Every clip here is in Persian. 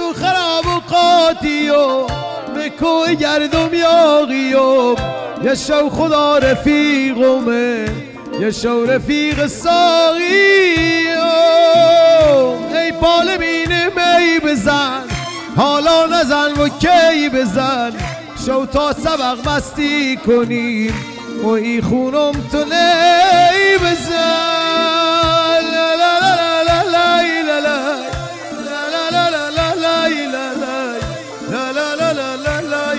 تو خراب و قاطی و مکوی گردم یاغیم یه شو خدا رفیقمه یه شو رفیق ساقی ای پال بینه می بزن حالا نزن و کی بزن شو تا سبق مستی کنیم و ای خونم تو نی بزن لا لا لا لا لا لا لا لا لا لا لا لا لا لا لا لا لا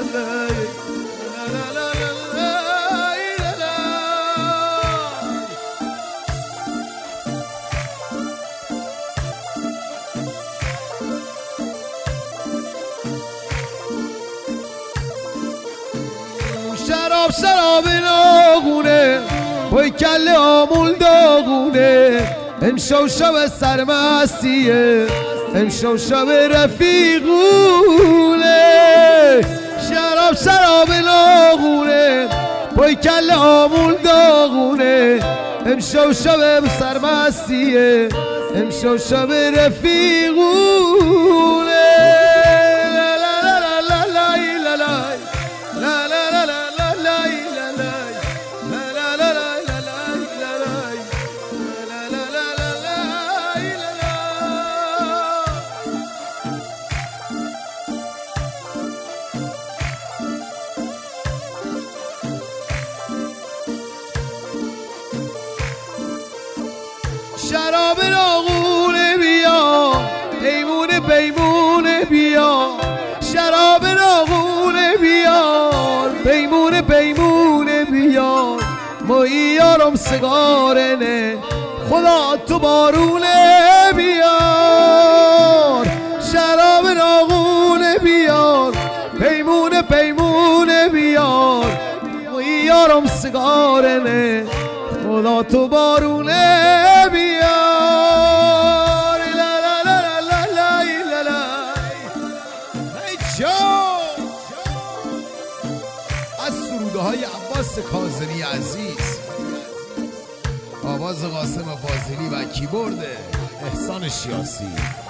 شراب ناغونه پای کله آمول داغونه امشو شب سرمستیه امشو شب رفیقونه شراب ناغونه پای کله آمول داغونه امشو شب سرمستیه امشو شب رفیقونه شراب ناغونه بیا پیمونه پیمونه بیا شراب ناغونه بیار پیمونه پیمونه بیار مایی یارم سگاره نه خدا تو بارونه بیار شراب ناغونه بیار پیمونه پیمونه بیار مایی یارم سگاره نه خدا تو بارونه بیار لا لا لا لا لا لا لا ای جان از سروده های عباس کاظمی عزیز آواز قاسم فاضلی و کیبورد احسان شیاسی